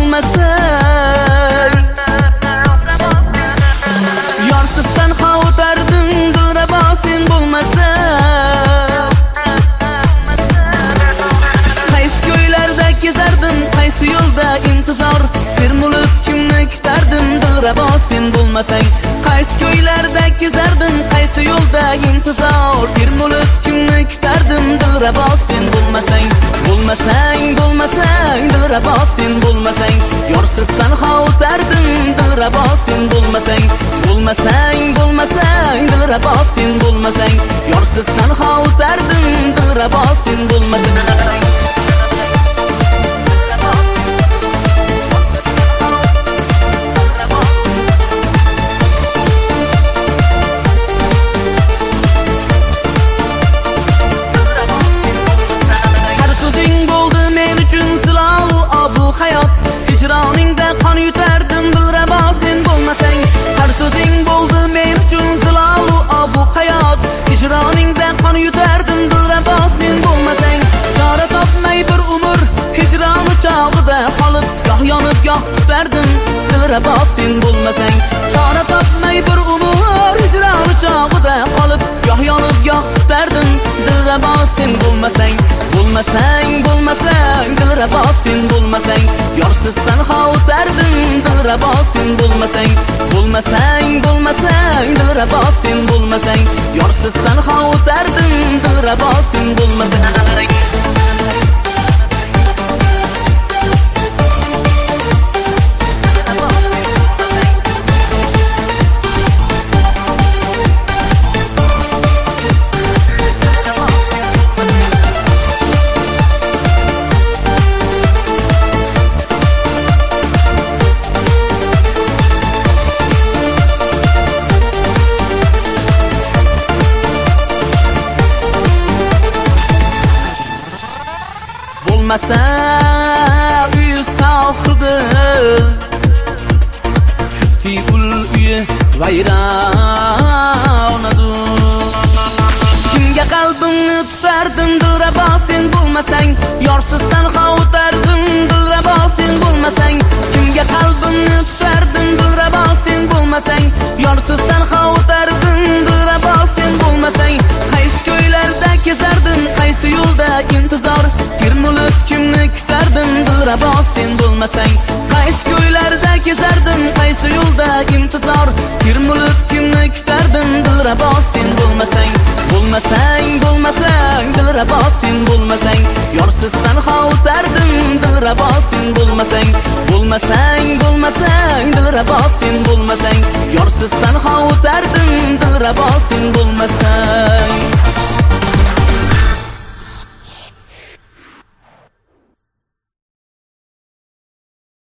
bulmasang, yorsiz tanho o'tarding dilrabo sen bulmasang. Qaysi ko'ylarda kezardin, qaysi yo'lda intizor, termulib kimni kutardin dilrabo sen bulmasang. Qaysi ko'ylarda kezardin, qaysi yo'lda intizor, termulib kimni kutardin dilrabo sen bulmasang. Bulmasang, bulmasang, dilrabo sen bulmasang, yorsiz tanho o'tardin dilrabo sen bulmasang. Bulmasang, bulmasang, dilrabo sen bulmasang, yorsiz tanho o'tardin dilrabo sen bulmasang. Hicroningda qon yutardim dilrabo sen bulmasang. Har so'zing bo'ldi men uchun zilovu obu hayot. Hicroningda qon yutardim dilrabo sen bulmasang. Chora topmay bir umr hicron chog'ida qolib, goh yonib goh tutardim dilrabo sen bulmasang. Chora topmay bir umr hicron chog'ida qolib, goh yonib goh tutardim dilrabo sen bulmasang. Bulmasang, bulmasang, dilrabo sen bulmasang, yorsiz tanho o'tardim dilrabo sen bulmasang. Bulmasang, bulmasang, dilrabo sen bulmasang, yorsiz tanho o'tardim dilrabo sen bulmasang. Bo'lmasa uy sohibi, justi ul uyi vayronadur. Kimga qalbimni tutardim dilrabo sen bo'lmasang, yorsiz tanho o'tardim dilrabo sen bo'lmasang. Kimga qalbimni tutardim dilrabo sen bo'lmasang, yorsiz tanho o'tardim dilrabo sen bo'lmasang. Qaysi ko'ylarda kezardim, qaysi yo'lda intizor, termulib kimni kutardim dilrabo sen bulmasang. Qaysi ko'ylarda kezardim, qaysi yo'lda intizor, termulib kimni kutardim dilrabo sen bulmasang. Bulmasang, bulmasang, dilrabo sen bulmasang, yorsiz tanho o'tardim dilrabo sen bulmasang. Bulmasang, bulmasang, dilrabo sen bulmasang, yorsiz tanho o'tardim dilrabo sen bulmasang.